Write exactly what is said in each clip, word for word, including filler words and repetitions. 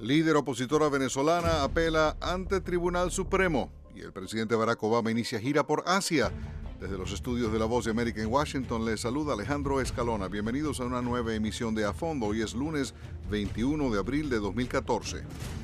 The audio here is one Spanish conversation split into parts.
Líder opositora venezolana apela ante Tribunal Supremo y el presidente Barack Obama inicia gira por Asia. Desde los estudios de La Voz de América en Washington les saluda Alejandro Escalona. Bienvenidos a una nueva emisión de A Fondo. Hoy es lunes veintiuno de abril de dos mil catorce.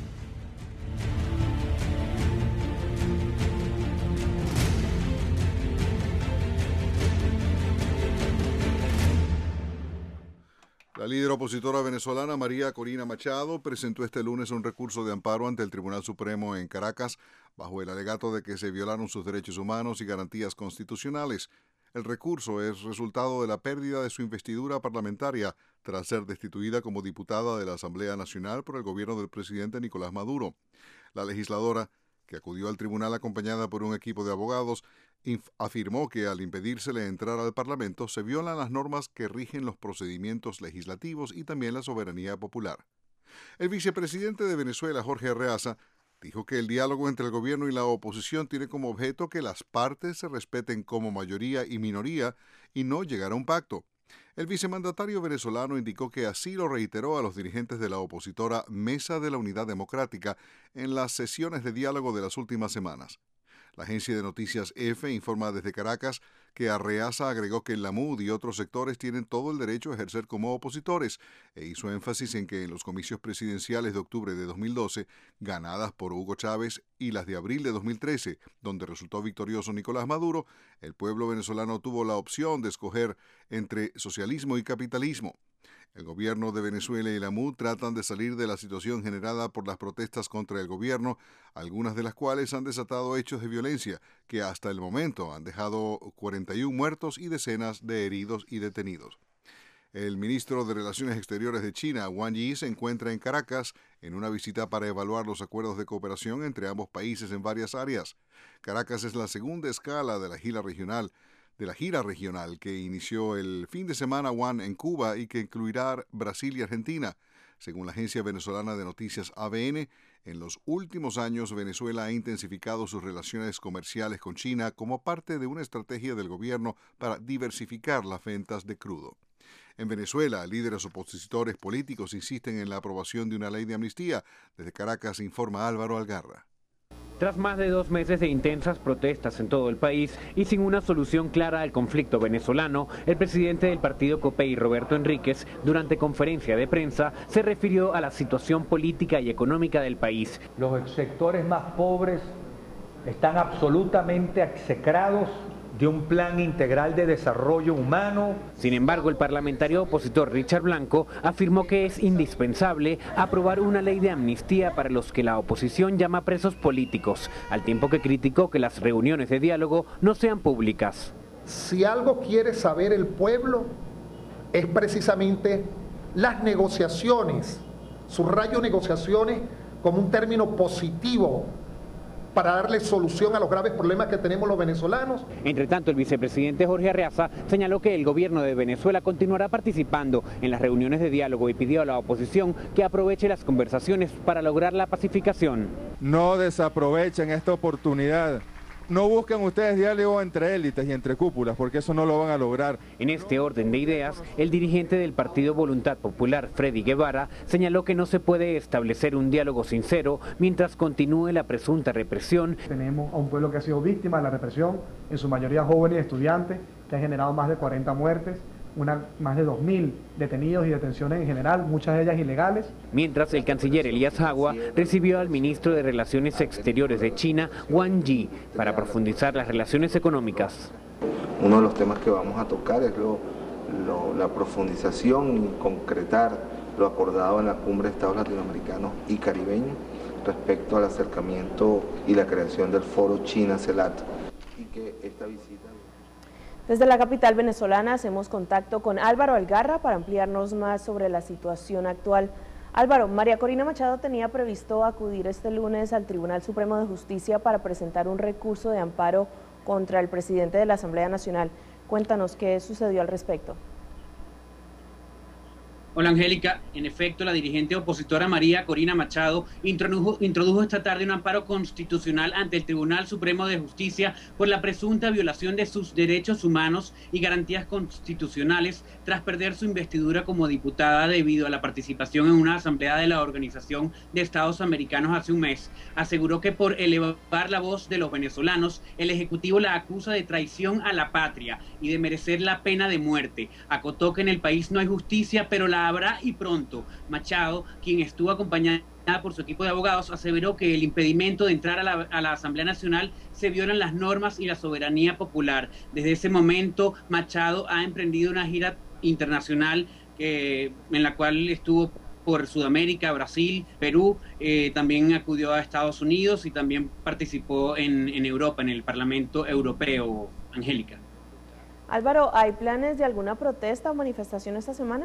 La líder opositora venezolana María Corina Machado presentó este lunes un recurso de amparo ante el Tribunal Supremo en Caracas bajo el alegato de que se violaron sus derechos humanos y garantías constitucionales. El recurso es resultado de la pérdida de su investidura parlamentaria tras ser destituida como diputada de la Asamblea Nacional por el gobierno del presidente Nicolás Maduro. La legisladora, que acudió al tribunal acompañada por un equipo de abogados, afirmó que al impedírsele entrar al Parlamento se violan las normas que rigen los procedimientos legislativos y también la soberanía popular. El vicepresidente de Venezuela, Jorge Arreaza, dijo que el diálogo entre el gobierno y la oposición tiene como objeto que las partes se respeten como mayoría y minoría y no llegar a un pacto. El vicemandatario venezolano indicó que así lo reiteró a los dirigentes de la opositora Mesa de la Unidad Democrática en las sesiones de diálogo de las últimas semanas. La agencia de noticias EFE informa desde Caracas que Arreaza agregó que la M U D y otros sectores tienen todo el derecho a ejercer como opositores e hizo énfasis en que en los comicios presidenciales de octubre de dos mil doce, ganadas por Hugo Chávez, y las de abril de dos mil trece, donde resultó victorioso Nicolás Maduro, el pueblo venezolano tuvo la opción de escoger entre socialismo y capitalismo. El gobierno de Venezuela y la M U D tratan de salir de la situación generada por las protestas contra el gobierno, algunas de las cuales han desatado hechos de violencia que hasta el momento han dejado cuarenta y uno muertos y decenas de heridos y detenidos. El ministro de Relaciones Exteriores de China, Wang Yi, se encuentra en Caracas en una visita para evaluar los acuerdos de cooperación entre ambos países en varias áreas. Caracas es la segunda escala de la gira regional de la gira regional que inició el fin de semana Wang en Cuba y que incluirá Brasil y Argentina. Según la agencia venezolana de noticias A B N, en los últimos años Venezuela ha intensificado sus relaciones comerciales con China como parte de una estrategia del gobierno para diversificar las ventas de crudo. En Venezuela, líderes opositores políticos insisten en la aprobación de una ley de amnistía. Desde Caracas informa Álvaro Algarra. Tras más de dos meses de intensas protestas en todo el país y sin una solución clara al conflicto venezolano, el presidente del partido COPEI, Roberto Enríquez, durante conferencia de prensa, se refirió a la situación política y económica del país. Los sectores más pobres están absolutamente execrados de un plan integral de desarrollo humano. Sin embargo, el parlamentario opositor Richard Blanco afirmó que es indispensable aprobar una ley de amnistía para los que la oposición llama presos políticos, al tiempo que criticó que las reuniones de diálogo no sean públicas. Si algo quiere saber el pueblo es precisamente las negociaciones, subrayo negociaciones como un término positivo para darle solución a los graves problemas que tenemos los venezolanos. Entre tanto, el vicepresidente Jorge Arreaza señaló que el gobierno de Venezuela continuará participando en las reuniones de diálogo y pidió a la oposición que aproveche las conversaciones para lograr la pacificación. No desaprovechen esta oportunidad. No busquen ustedes diálogo entre élites y entre cúpulas, porque eso no lo van a lograr. En este orden de ideas, el dirigente del Partido Voluntad Popular, Freddy Guevara, señaló que no se puede establecer un diálogo sincero mientras continúe la presunta represión. Tenemos a un pueblo que ha sido víctima de la represión, en su mayoría jóvenes y estudiantes, que han generado más de cuarenta muertes, una, más de dos mil detenidos y detenciones en general, muchas de ellas ilegales. Mientras, el canciller Elías Jagua recibió al ministro de Relaciones Exteriores de China, Wang Yi, para profundizar las relaciones económicas. Uno de los temas que vamos a tocar es lo, lo, la profundización y concretar lo acordado en la Cumbre de Estados Latinoamericanos y Caribeños respecto al acercamiento y la creación del Foro China-CELAC. Y que esta visita... Desde la capital venezolana hacemos contacto con Álvaro Algarra para ampliarnos más sobre la situación actual. Álvaro, María Corina Machado tenía previsto acudir este lunes al Tribunal Supremo de Justicia para presentar un recurso de amparo contra el presidente de la Asamblea Nacional. Cuéntanos qué sucedió al respecto. Hola Angélica, en efecto la dirigente opositora María Corina Machado introdujo, introdujo esta tarde un amparo constitucional ante el Tribunal Supremo de Justicia por la presunta violación de sus derechos humanos y garantías constitucionales tras perder su investidura como diputada debido a la participación en una asamblea de la Organización de Estados Americanos hace un mes. Aseguró que por elevar la voz de los venezolanos, el Ejecutivo la acusa de traición a la patria y de merecer la pena de muerte. Acotó que en el país no hay justicia, pero la habrá y pronto. Machado, quien estuvo acompañada por su equipo de abogados, aseveró que el impedimento de entrar a la, a la Asamblea Nacional se violan las normas y la soberanía popular. Desde ese momento, Machado ha emprendido una gira internacional eh, en la cual estuvo por Sudamérica, Brasil, Perú, eh, también acudió a Estados Unidos y también participó en, en Europa, en el Parlamento Europeo. Angélica. Álvaro, ¿hay planes de alguna protesta o manifestación esta semana?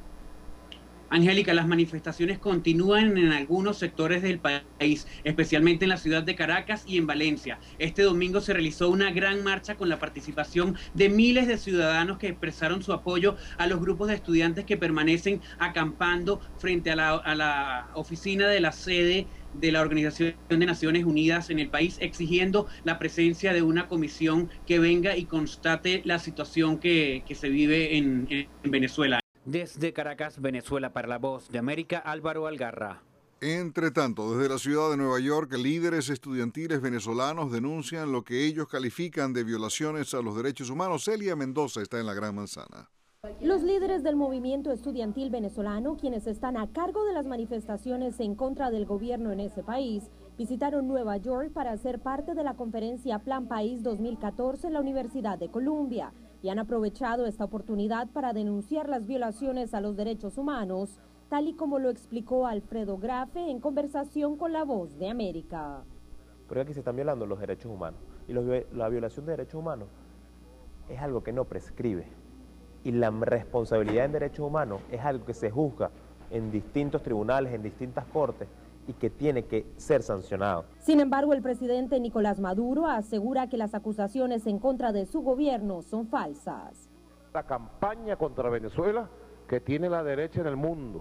Angélica, las manifestaciones continúan en algunos sectores del país, especialmente en la ciudad de Caracas y en Valencia. Este domingo se realizó una gran marcha con la participación de miles de ciudadanos que expresaron su apoyo a los grupos de estudiantes que permanecen acampando frente a la, a la oficina de la sede de la Organización de Naciones Unidas en el país, exigiendo la presencia de una comisión que venga y constate la situación que, que se vive en, en Venezuela. Desde Caracas, Venezuela, para La Voz de América, Álvaro Algarra. Entre tanto, desde la ciudad de Nueva York, líderes estudiantiles venezolanos denuncian lo que ellos califican de violaciones a los derechos humanos. Celia Mendoza está en la Gran Manzana. Los líderes del movimiento estudiantil venezolano, quienes están a cargo de las manifestaciones en contra del gobierno en ese país, visitaron Nueva York para ser parte de la conferencia Plan País dos mil catorce en la Universidad de Columbia y han aprovechado esta oportunidad para denunciar las violaciones a los derechos humanos, tal y como lo explicó Alfredo Grafe en conversación con La Voz de América. Pero aquí se están violando los derechos humanos y los, la violación de derechos humanos es algo que no prescribe. Y la responsabilidad en derechos humanos es algo que se juzga en distintos tribunales, en distintas cortes, y que tiene que ser sancionado. Sin embargo, el presidente Nicolás Maduro asegura que las acusaciones en contra de su gobierno son falsas. La campaña contra Venezuela que tiene la derecha en el mundo,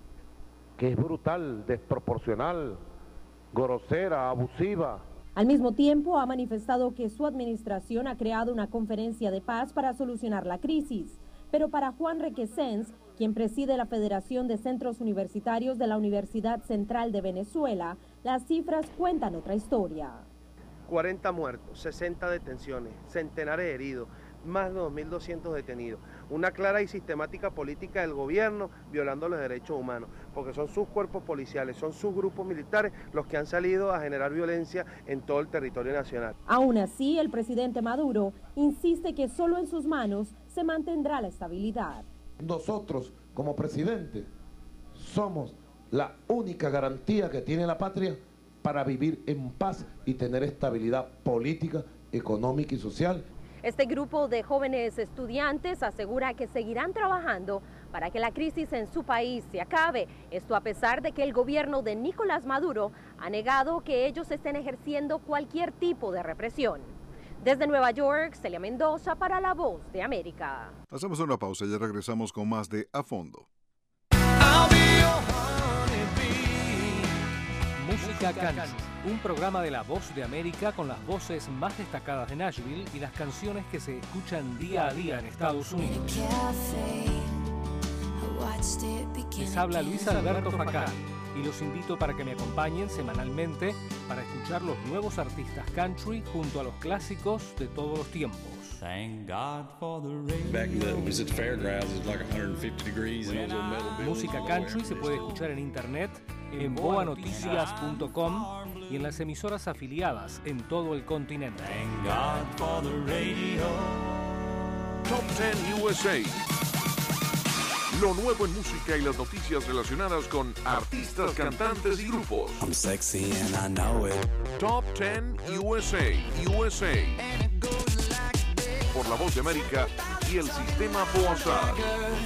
que es brutal, desproporcional, grosera, abusiva. Al mismo tiempo, ha manifestado que su administración ha creado una conferencia de paz para solucionar la crisis. Pero para Juan Requesens, quien preside la Federación de Centros Universitarios de la Universidad Central de Venezuela, las cifras cuentan otra historia. cuarenta muertos, sesenta detenciones, centenares de heridos, más de dos mil doscientos detenidos. Una clara y sistemática política del gobierno violando los derechos humanos, porque son sus cuerpos policiales, son sus grupos militares los que han salido a generar violencia en todo el territorio nacional. Aún así, el presidente Maduro insiste que solo en sus manos se mantendrá la estabilidad. Nosotros, como presidente, somos la única garantía que tiene la patria para vivir en paz y tener estabilidad política, económica y social. Este grupo de jóvenes estudiantes asegura que seguirán trabajando para que la crisis en su país se acabe. Esto a pesar de que el gobierno de Nicolás Maduro ha negado que ellos estén ejerciendo cualquier tipo de represión. Desde Nueva York, Celia Mendoza para La Voz de América. Hacemos una pausa y ya regresamos con más de A Fondo. Música Country, un programa de La Voz de América con las voces más destacadas de Nashville y las canciones que se escuchan día a día en Estados Unidos. Les habla Luis Alberto Facán y los invito para que me acompañen semanalmente para escuchar los nuevos artistas country junto a los clásicos de todos los tiempos. Thank God for the rain. Back in the, it was at the fairgrounds, it was like one hundred fifty degrees and those little metal buildings. Música country se puede escuchar en internet en boa noticias punto com y en las emisoras afiliadas en todo el continente. Thank God for the radio. Top diez U S A. Lo nuevo en música y las noticias relacionadas con artistas, cantantes y grupos. I'm sexy and I know it. Top diez U S A. U S A. Por La Voz de América y el sistema Boazar.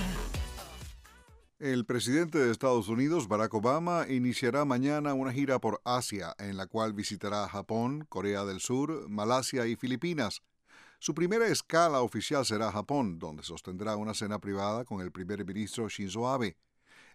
El presidente de Estados Unidos, Barack Obama, iniciará mañana una gira por Asia, en la cual visitará Japón, Corea del Sur, Malasia y Filipinas. Su primera escala oficial será Japón, donde sostendrá una cena privada con el primer ministro Shinzo Abe.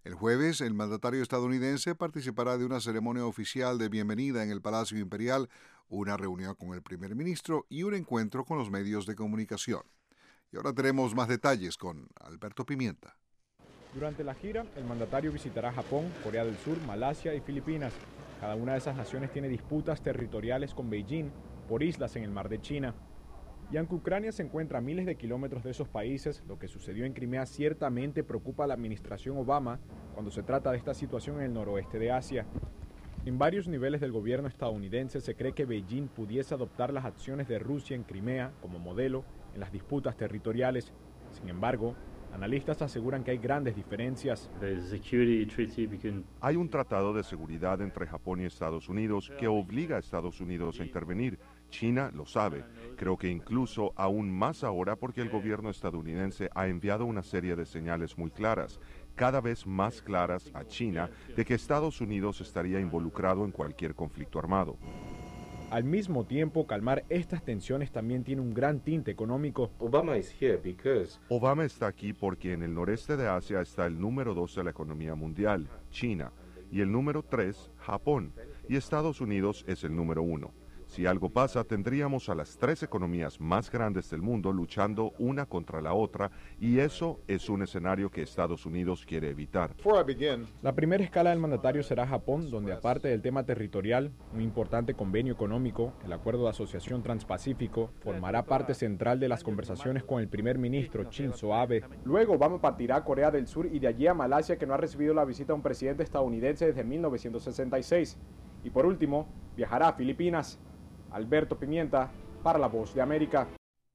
El jueves, el mandatario estadounidense participará de una ceremonia oficial de bienvenida en el Palacio Imperial, una reunión con el primer ministro y un encuentro con los medios de comunicación. Y ahora tenemos más detalles con Alberto Pimienta. Durante la gira, el mandatario visitará Japón, Corea del Sur, Malasia y Filipinas. Cada una de esas naciones tiene disputas territoriales con Beijing por islas en el mar de China. Y aunque Ucrania se encuentra a miles de kilómetros de esos países, lo que sucedió en Crimea ciertamente preocupa a la administración Obama cuando se trata de esta situación en el noroeste de Asia. En varios niveles del gobierno estadounidense se cree que Beijing pudiese adoptar las acciones de Rusia en Crimea como modelo en las disputas territoriales. Sin embargo, analistas aseguran que hay grandes diferencias. Hay un tratado de seguridad entre Japón y Estados Unidos que obliga a Estados Unidos a intervenir. China lo sabe. Creo que incluso aún más ahora porque el gobierno estadounidense ha enviado una serie de señales muy claras, cada vez más claras a China, de que Estados Unidos estaría involucrado en cualquier conflicto armado. Al mismo tiempo, calmar estas tensiones también tiene un gran tinte económico. Obama is here because... Obama está aquí porque en el noreste de Asia está el número dos de la economía mundial, China, y el número tres, Japón, y Estados Unidos es el número uno. Si algo pasa, tendríamos a las tres economías más grandes del mundo luchando una contra la otra, y eso es un escenario que Estados Unidos quiere evitar. La primera escala del mandatario será Japón, donde aparte del tema territorial, un importante convenio económico, el Acuerdo de Asociación Transpacífico, formará parte central de las conversaciones con el primer ministro Shinzo Abe. Luego Obama partirá a Corea del Sur y de allí a Malasia, que no ha recibido la visita de un presidente estadounidense desde mil novecientos sesenta y seis. Y por último, viajará a Filipinas. Alberto Pimienta, para La Voz de América.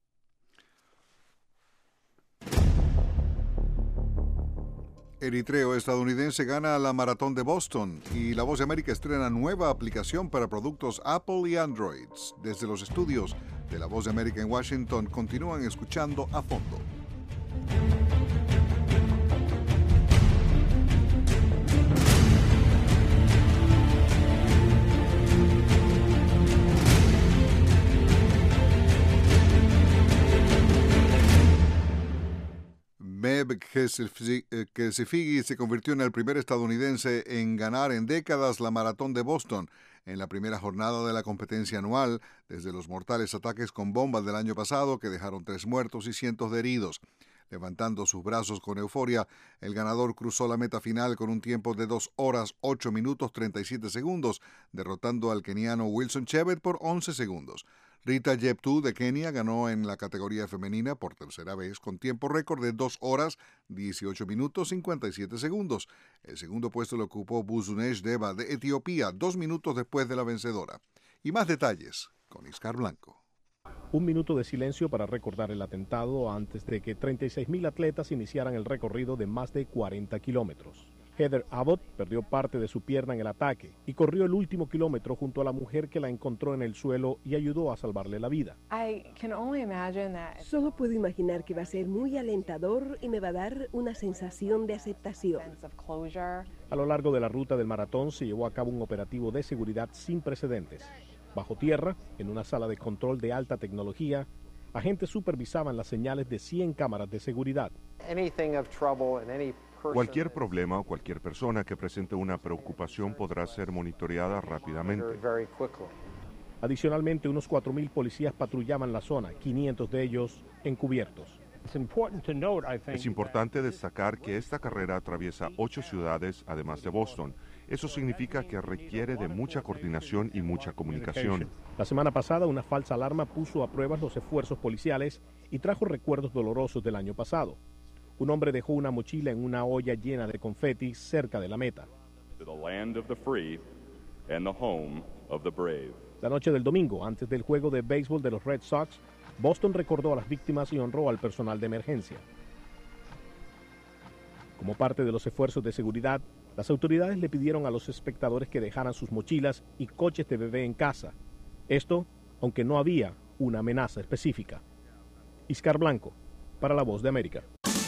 Eritreo estadounidense gana la Maratón de Boston y La Voz de América estrena nueva aplicación para productos Apple y Androids. Desde los estudios de La Voz de América en Washington continúan escuchando A Fondo. Meb Keflezighi se convirtió en el primer estadounidense en ganar en décadas la Maratón de Boston en la primera jornada de la competencia anual desde los mortales ataques con bombas del año pasado que dejaron tres muertos y cientos de heridos. Levantando sus brazos con euforia, el ganador cruzó la meta final con un tiempo de dos horas, ocho minutos, treinta y siete segundos, derrotando al keniano Wilson Chebet por once segundos. Rita Jeptu de Kenia ganó en la categoría femenina por tercera vez con tiempo récord de dos horas, dieciocho minutos, cincuenta y siete segundos. El segundo puesto lo ocupó Buzunesh Deba de Etiopía, dos minutos después de la vencedora. Y más detalles con Iscar Blanco. Un minuto de silencio para recordar el atentado antes de que treinta y seis mil atletas iniciaran el recorrido de más de cuarenta kilómetros. Heather Abbott perdió parte de su pierna en el ataque y corrió el último kilómetro junto a la mujer que la encontró en el suelo y ayudó a salvarle la vida. Solo puedo imaginar que va a ser muy alentador y me va a dar una sensación de aceptación. A lo largo de la ruta del maratón se llevó a cabo un operativo de seguridad sin precedentes. Bajo tierra, en una sala de control de alta tecnología, agentes supervisaban las señales de cien cámaras de seguridad. Cualquier problema o cualquier persona que presente una preocupación podrá ser monitoreada rápidamente. Adicionalmente, unos cuatro mil policías patrullaban la zona, quinientos de ellos encubiertos. Es importante destacar que esta carrera atraviesa ocho ciudades, además de Boston. Eso significa que requiere de mucha coordinación y mucha comunicación. La semana pasada, una falsa alarma puso a prueba los esfuerzos policiales y trajo recuerdos dolorosos del año pasado. Un hombre dejó una mochila en una olla llena de confeti cerca de la meta. La noche del domingo, antes del juego de béisbol de los Red Sox, Boston recordó a las víctimas y honró al personal de emergencia. Como parte de los esfuerzos de seguridad, las autoridades le pidieron a los espectadores que dejaran sus mochilas y coches de bebé en casa. Esto, aunque no había una amenaza específica. Iscar Blanco, para La Voz de América.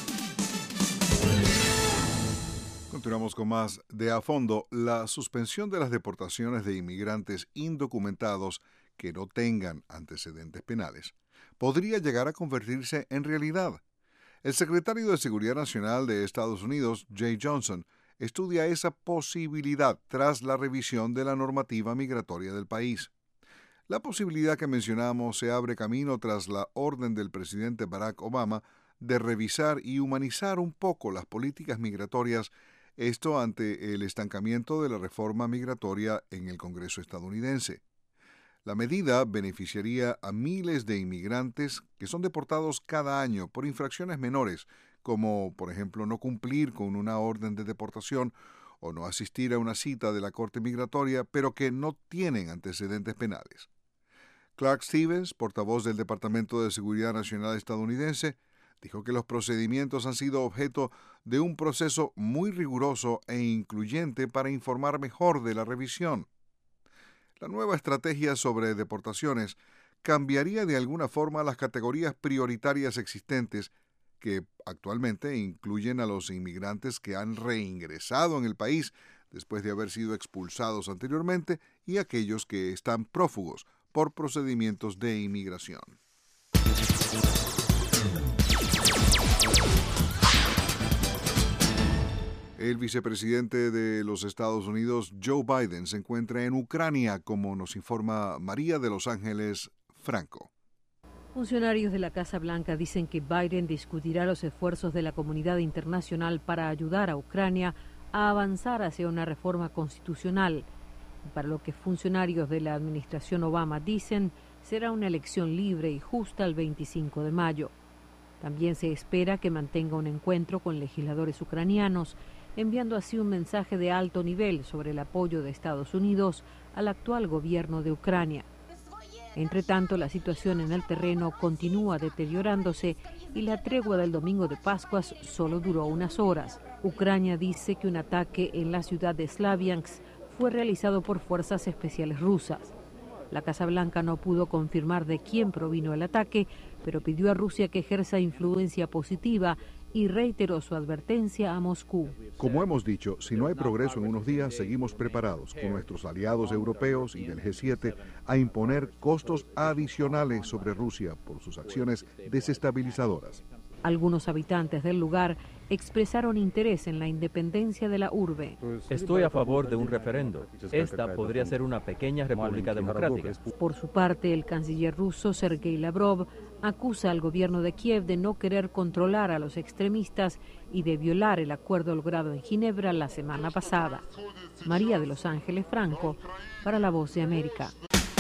Continuamos con más de A Fondo. La suspensión de las deportaciones de inmigrantes indocumentados que no tengan antecedentes penales podría llegar a convertirse en realidad. El secretario de Seguridad Nacional de Estados Unidos, Jay Johnson, estudia esa posibilidad tras la revisión de la normativa migratoria del país. La posibilidad que mencionamos se abre camino tras la orden del presidente Barack Obama de revisar y humanizar un poco las políticas migratorias, esto ante el estancamiento de la reforma migratoria en el Congreso estadounidense. La medida beneficiaría a miles de inmigrantes que son deportados cada año por infracciones menores, como por ejemplo no cumplir con una orden de deportación o no asistir a una cita de la Corte Migratoria, pero que no tienen antecedentes penales. Clark Stevens, portavoz del Departamento de Seguridad Nacional estadounidense, dijo que los procedimientos han sido objeto de un proceso muy riguroso e incluyente para informar mejor de la revisión. La nueva estrategia sobre deportaciones cambiaría de alguna forma las categorías prioritarias existentes que actualmente incluyen a los inmigrantes que han reingresado en el país después de haber sido expulsados anteriormente y aquellos que están prófugos por procedimientos de inmigración. El vicepresidente de los Estados Unidos, Joe Biden, se encuentra en Ucrania, como nos informa María de Los Ángeles Franco. Funcionarios de la Casa Blanca dicen que Biden discutirá los esfuerzos de la comunidad internacional para ayudar a Ucrania a avanzar hacia una reforma constitucional. Para lo que funcionarios de la administración Obama dicen, será una elección libre y justa el veinticinco de mayo. También se espera que mantenga un encuentro con legisladores ucranianos, enviando así un mensaje de alto nivel sobre el apoyo de Estados Unidos al actual gobierno de Ucrania. Entre tanto, la situación en el terreno continúa deteriorándose y la tregua del domingo de Pascuas solo duró unas horas. Ucrania dice que un ataque en la ciudad de Slaviansk fue realizado por fuerzas especiales rusas. La Casa Blanca no pudo confirmar de quién provino el ataque, pero pidió a Rusia que ejerza influencia positiva y reiteró su advertencia a Moscú. Como hemos dicho, si no hay progreso en unos días, seguimos preparados con nuestros aliados europeos y del G siete a imponer costos adicionales sobre Rusia por sus acciones desestabilizadoras. Algunos habitantes del lugar expresaron interés en la independencia de la urbe. Estoy a favor de un referendo. Esta podría ser una pequeña república democrática. Por su parte, el canciller ruso Sergei Lavrov acusa al gobierno de Kiev de no querer controlar a los extremistas y de violar el acuerdo logrado en Ginebra la semana pasada. María de Los Ángeles Franco, para La Voz de América.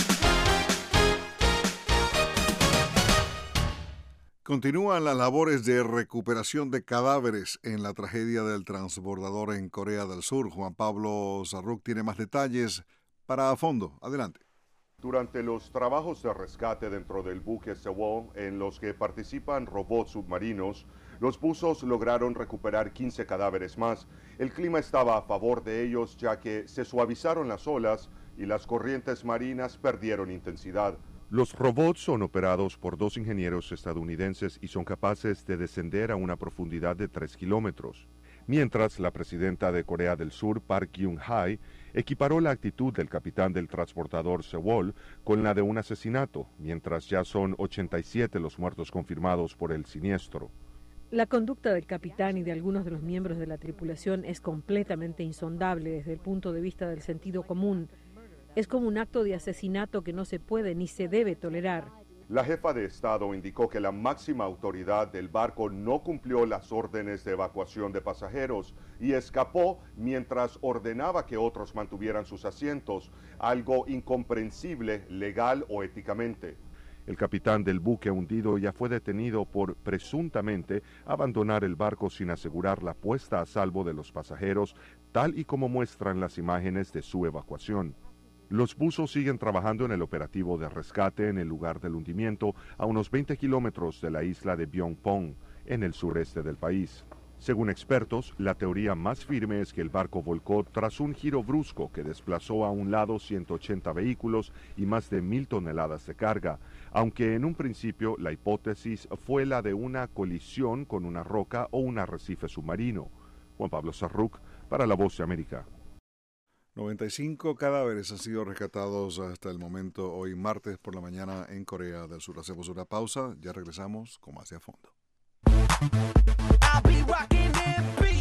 Continúan las labores de recuperación de cadáveres en la tragedia del transbordador en Corea del Sur. Juan Pablo Zarruc tiene más detalles para A Fondo. Adelante. Durante los trabajos de rescate dentro del buque Sewol, en los que participan robots submarinos, los buzos lograron recuperar quince cadáveres más. El clima estaba a favor de ellos, ya que se suavizaron las olas y las corrientes marinas perdieron intensidad. Los robots son operados por dos ingenieros estadounidenses y son capaces de descender a una profundidad de tres kilómetros. Mientras, la presidenta de Corea del Sur, Park Geun-hye, equiparó la actitud del capitán del transportador Sewol con la de un asesinato, mientras ya son ochenta y siete los muertos confirmados por el siniestro. La conducta del capitán y de algunos de los miembros de la tripulación es completamente insondable desde el punto de vista del sentido común. Es como un acto de asesinato que no se puede ni se debe tolerar. La jefa de Estado indicó que la máxima autoridad del barco no cumplió las órdenes de evacuación de pasajeros y escapó mientras ordenaba que otros mantuvieran sus asientos, algo incomprensible legal o éticamente. El capitán del buque hundido ya fue detenido por presuntamente abandonar el barco sin asegurar la puesta a salvo de los pasajeros, tal y como muestran las imágenes de su evacuación. Los buzos siguen trabajando en el operativo de rescate en el lugar del hundimiento a unos veinte kilómetros de la isla de Byongpong, en el sureste del país. Según expertos, la teoría más firme es que el barco volcó tras un giro brusco que desplazó a un lado ciento ochenta vehículos y más de mil toneladas de carga, aunque en un principio la hipótesis fue la de una colisión con una roca o un arrecife submarino. Juan Pablo Zarruc, para La Voz de América. noventa y cinco cadáveres han sido rescatados hasta el momento, hoy martes por la mañana en Corea del Sur. Hacemos una pausa, ya regresamos con más de A Fondo. I'll be rocking them beats.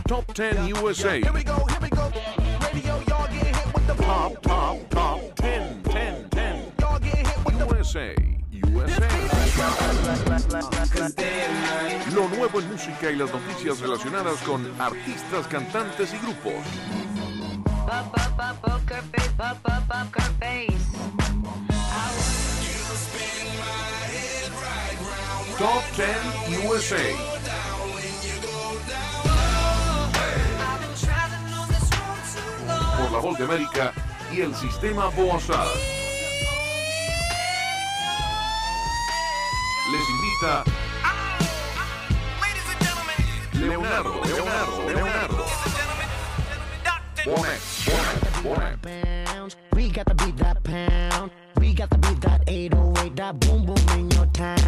Top ten U S A. Top, top, top ten, ten, ten. U S A. U S A. Lo nuevo en música y las noticias relacionadas con artistas, cantantes y grupos. Top ten U S A. Por la Voz de América y el Sistema Boazar. Les invita Leonardo, Leonardo, Leonardo. Bonet, Bonet, Bonet. We got to beat that pound. We got to beat that eight oh eight, that boom boom in your town.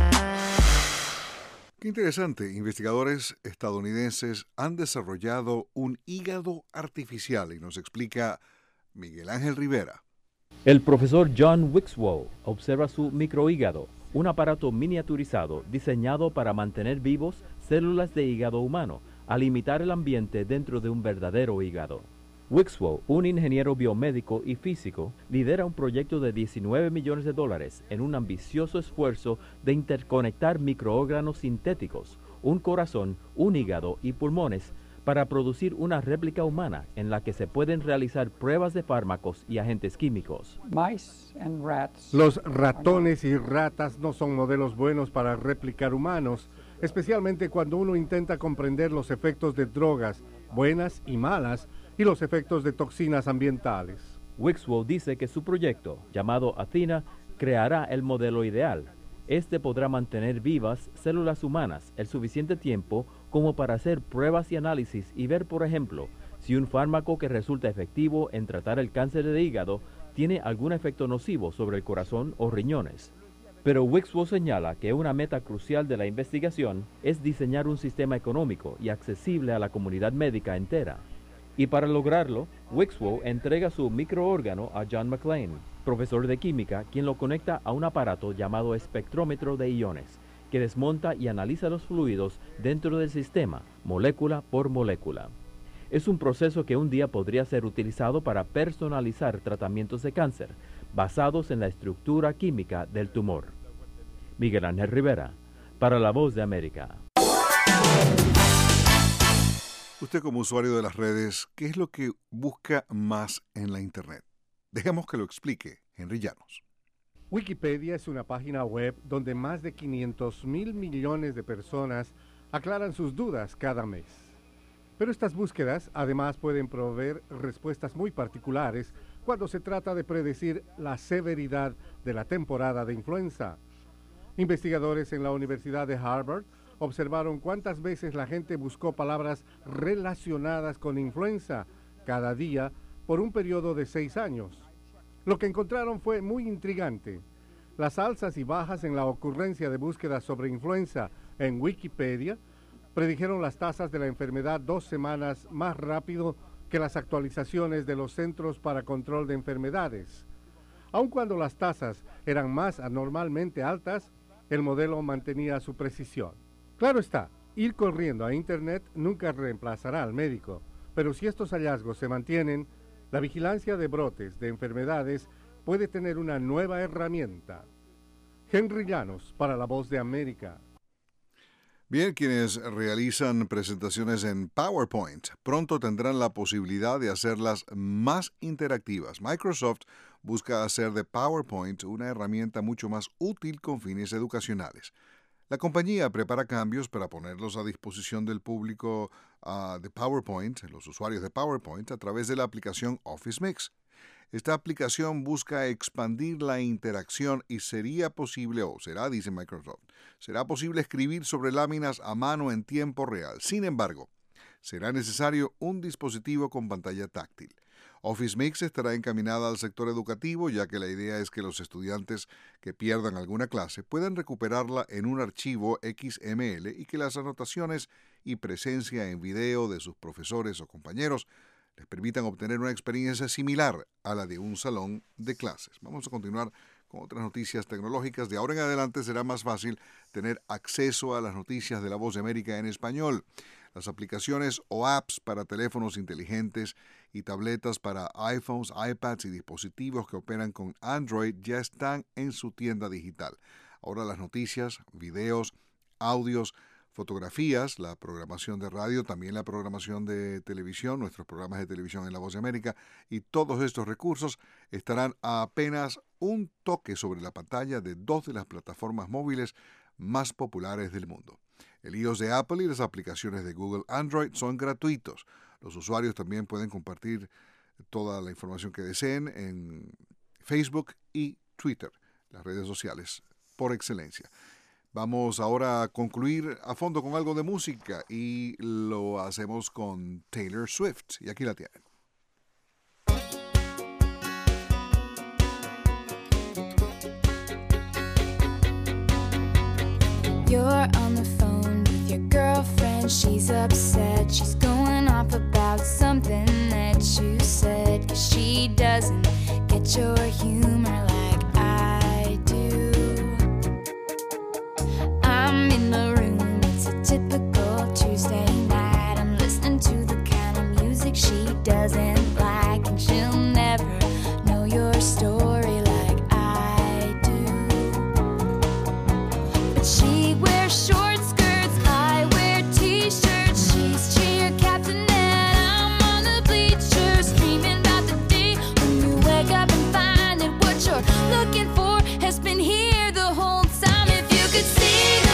Qué interesante. Investigadores estadounidenses han desarrollado un hígado artificial y nos explica Miguel Ángel Rivera. El profesor John Wixwell observa su microhígado, un aparato miniaturizado diseñado para mantener vivos células de hígado humano al imitar el ambiente dentro de un verdadero hígado. Wixwell, un ingeniero biomédico y físico, lidera un proyecto de diecinueve millones de dólares en un ambicioso esfuerzo de interconectar microórganos sintéticos, un corazón, un hígado y pulmones para producir una réplica humana en la que se pueden realizar pruebas de fármacos y agentes químicos. Los ratones y ratas no son modelos buenos para replicar humanos, especialmente cuando uno intenta comprender los efectos de drogas, buenas y malas, y los efectos de toxinas ambientales. Wixwell dice que su proyecto, llamado Athena, creará el modelo ideal. Este podrá mantener vivas células humanas el suficiente tiempo como para hacer pruebas y análisis y ver, por ejemplo, si un fármaco que resulta efectivo en tratar el cáncer de hígado tiene algún efecto nocivo sobre el corazón o riñones. Pero Wixwell señala que una meta crucial de la investigación es diseñar un sistema económico y accesible a la comunidad médica entera. Y para lograrlo, Wixwell entrega su microórgano a John McLean, profesor de química, quien lo conecta a un aparato llamado espectrómetro de iones, que desmonta y analiza los fluidos dentro del sistema, molécula por molécula. Es un proceso que un día podría ser utilizado para personalizar tratamientos de cáncer, basados en la estructura química del tumor. Miguel Ángel Rivera, para La Voz de América. Usted como usuario de las redes, ¿qué es lo que busca más en la Internet? Dejemos que lo explique Henry Llanos. Wikipedia es una página web donde más de quinientos mil millones de personas aclaran sus dudas cada mes. Pero estas búsquedas además pueden proveer respuestas muy particulares cuando se trata de predecir la severidad de la temporada de influenza. Investigadores en la Universidad de Harvard observaron cuántas veces la gente buscó palabras relacionadas con influenza cada día por un periodo de seis años. Lo que encontraron fue muy intrigante. Las alzas y bajas en la ocurrencia de búsquedas sobre influenza en Wikipedia predijeron las tasas de la enfermedad dos semanas más rápido que las actualizaciones de los Centros para Control de Enfermedades. Aun cuando las tasas eran más anormalmente altas, el modelo mantenía su precisión. Claro está, ir corriendo a Internet nunca reemplazará al médico, pero si estos hallazgos se mantienen, la vigilancia de brotes de enfermedades puede tener una nueva herramienta. Henry Llanos, para La Voz de América. Bien, quienes realizan presentaciones en PowerPoint pronto tendrán la posibilidad de hacerlas más interactivas. Microsoft busca hacer de PowerPoint una herramienta mucho más útil con fines educacionales. La compañía prepara cambios para ponerlos a disposición del público uh, de PowerPoint, los usuarios de PowerPoint, a través de la aplicación Office Mix. Esta aplicación busca expandir la interacción y sería posible, o será, dice Microsoft, será posible escribir sobre láminas a mano en tiempo real. Sin embargo, será necesario un dispositivo con pantalla táctil. Office Mix estará encaminada al sector educativo, ya que la idea es que los estudiantes que pierdan alguna clase puedan recuperarla en un archivo X M L y que las anotaciones y presencia en video de sus profesores o compañeros les permitan obtener una experiencia similar a la de un salón de clases. Vamos a continuar con otras noticias tecnológicas. De ahora en adelante será más fácil tener acceso a las noticias de La Voz de América en español. Las aplicaciones o apps para teléfonos inteligentes y tabletas para iPhones, iPads y dispositivos que operan con Android ya están en su tienda digital. Ahora las noticias, videos, audios, fotografías, la programación de radio, también la programación de televisión, nuestros programas de televisión en La Voz de América, y todos estos recursos estarán a apenas un toque sobre la pantalla de dos de las plataformas móviles más populares del mundo. El iOS de Apple y las aplicaciones de Google Android son gratuitos. Los usuarios también pueden compartir toda la información que deseen en Facebook y Twitter, las redes sociales por excelencia. Vamos ahora a concluir a fondo con algo de música y lo hacemos con Taylor Swift. Y aquí la tienen. You're on the phone with your girlfriend. She's upset. She's going off about something that you said. 'Cause she doesn't get your humor like I do. I'm in the room, it's a typical Tuesday night. I'm listening to the kind of music she doesn't like, and she'll never know your story like I do. But she wears short skirts, I wear t-shirts. She's cheer captain and I'm on the bleachers, dreaming about the day when you wake up and find that what you're looking for has been here the whole time. If you could see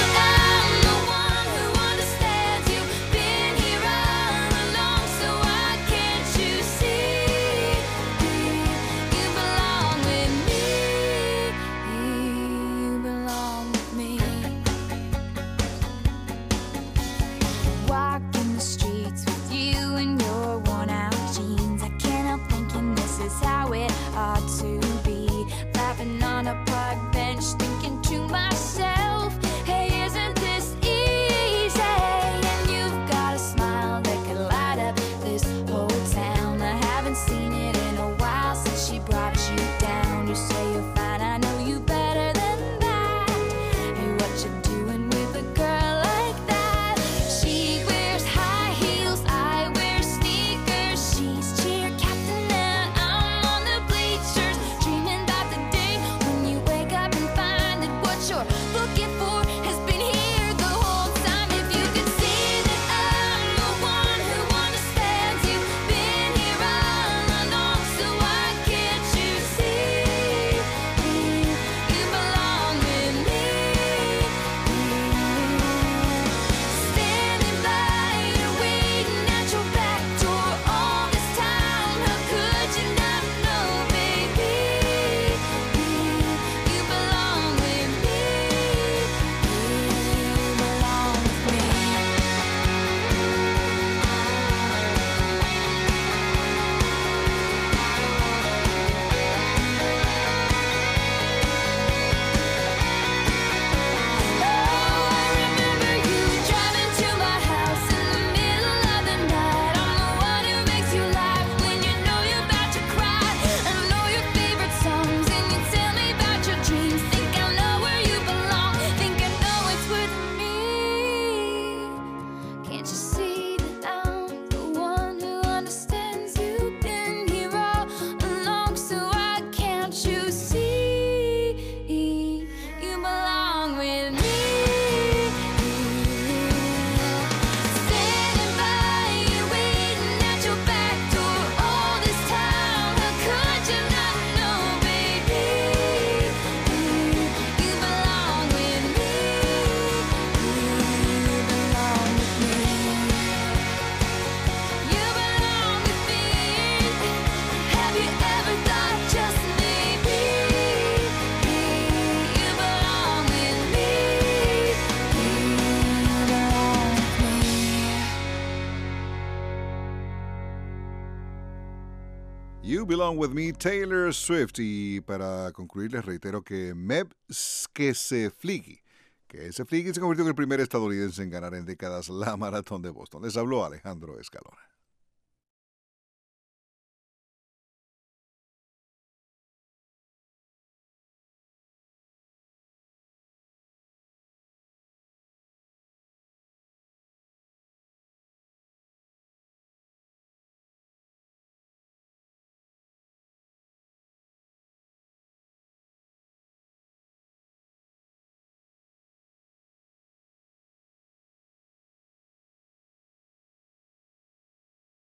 You Belong With Me, Taylor Swift. Y para concluir les reitero que Meb Keflezighi, que ese Fliggy se convirtió en el primer estadounidense en ganar en décadas la Maratón de Boston. Les habló Alejandro Escalona.